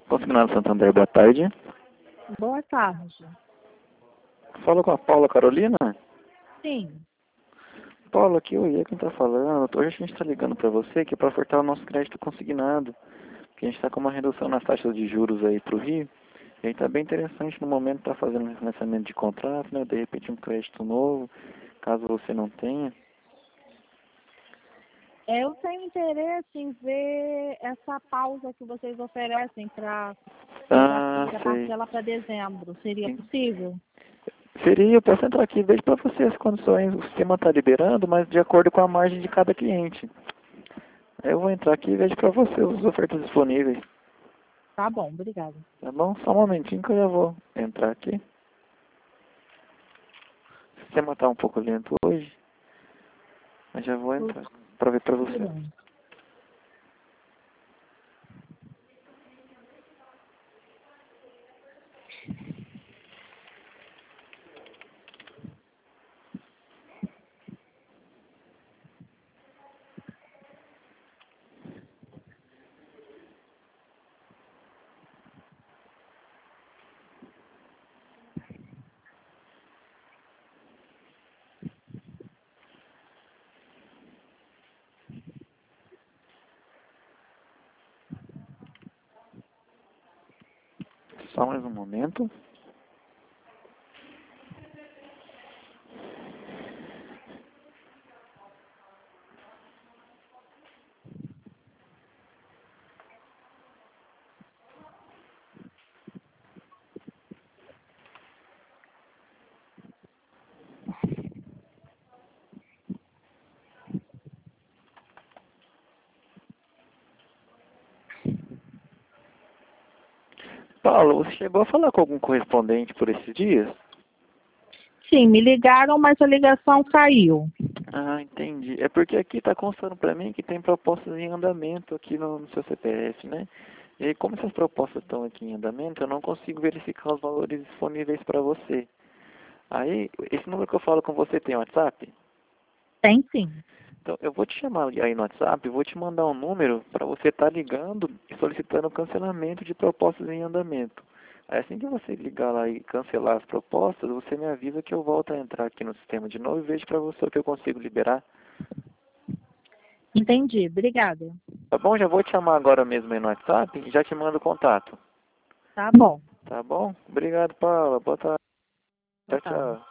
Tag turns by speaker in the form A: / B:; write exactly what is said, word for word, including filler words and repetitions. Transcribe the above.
A: Consignado Santander, boa tarde.
B: Boa tarde.
A: Fala com a Paula Carolina?
B: Sim.
A: Paula, aqui o Iê quem está falando. Hoje a gente está ligando para você que é para ofertar o nosso crédito consignado. Que a gente está com uma redução nas taxas de juros aí para o Rio. E aí está bem interessante no momento estar tá fazendo refinanciamento de contrato, né? De repente um crédito novo, caso você não tenha.
B: Eu tenho interesse em ver essa pausa que vocês oferecem para
A: Ah,
B: a
A: sei.
B: parcela para dezembro. Seria possível?
A: Seria, eu posso entrar aqui e vejo para você as condições. O sistema está liberando, mas de acordo com a margem de cada cliente. Aí eu vou entrar aqui e vejo para você as ofertas disponíveis.
B: Tá bom, obrigada.
A: Tá bom? Só um momentinho que eu já vou entrar aqui. O sistema está um pouco lento hoje, mas já vou entrar para ver para você. Só mais um momento. Paulo, você chegou a falar com algum correspondente por esses dias?
B: Sim, me ligaram, mas a ligação caiu.
A: Ah, entendi. É porque aqui está constando para mim que tem propostas em andamento aqui no, no seu C P F, né? E aí, como essas propostas estão aqui em andamento, eu não consigo verificar os valores disponíveis para você. Aí, esse número que eu falo com você tem WhatsApp?
B: Tem sim.
A: Então, eu vou te chamar aí no WhatsApp, vou te mandar um número para você estar ligando e solicitando cancelamento de propostas em andamento. Aí, assim que você ligar lá e cancelar as propostas, você me avisa que eu volto a entrar aqui no sistema de novo e vejo para você o que eu consigo liberar.
B: Entendi, obrigada.
A: Tá bom? Já vou te chamar agora mesmo aí no WhatsApp e já te mando o contato.
B: Tá bom.
A: Tá bom? Obrigado, Paula. Boa tarde. Tchau,
B: Boa tarde.
A: tchau.